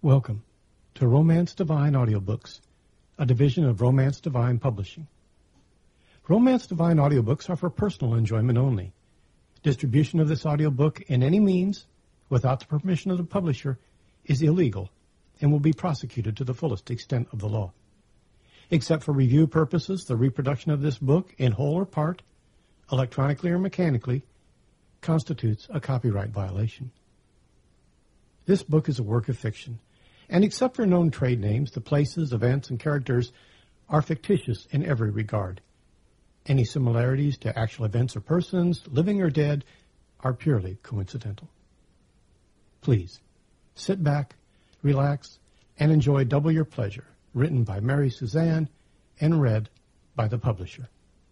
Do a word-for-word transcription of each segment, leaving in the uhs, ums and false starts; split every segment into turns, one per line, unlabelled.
Welcome to Romance Divine Audiobooks, a division of Romance Divine Publishing. Romance Divine audiobooks are for personal enjoyment only. Distribution of this audiobook in any means, without the permission of the publisher, is illegal and will be prosecuted to the fullest extent of the law. Except for review purposes, the reproduction of this book, in whole or part, electronically or mechanically, constitutes a copyright violation. This book is a work of fiction, and except for known trade names, the places, events, and characters are fictitious in every regard. Any similarities to actual events or persons, living or dead, are purely coincidental. Please, sit back, relax, and enjoy Double Your Pleasure, written by Mary Suzanne and read by the publisher.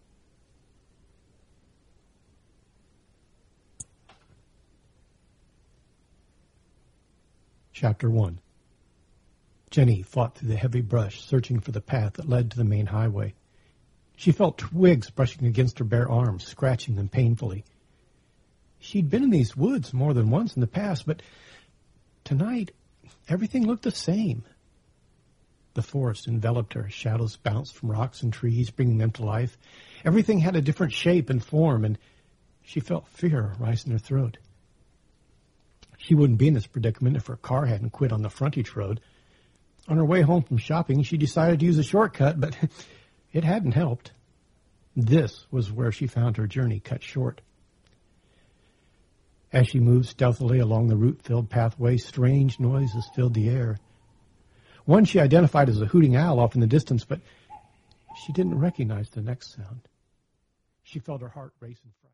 Chapter one. Jenny fought through the heavy brush, searching for the path that led to the main highway. She felt twigs brushing against her bare arms, scratching them painfully. She'd been in these woods more than once in the past, but tonight everything looked the same. The forest enveloped her. Shadows bounced from rocks and trees, bringing them to life. Everything had a different shape and form, and she felt fear rise in her throat. She wouldn't be in this predicament if her car hadn't quit on the frontage road. On her way home from shopping, she decided to use a shortcut, but it hadn't helped. This was where she found her journey cut short. As she moved stealthily along the root-filled pathway, strange noises filled the air. One she identified as a hooting owl off in the distance, but she didn't recognize the next sound. She felt her heart race in front.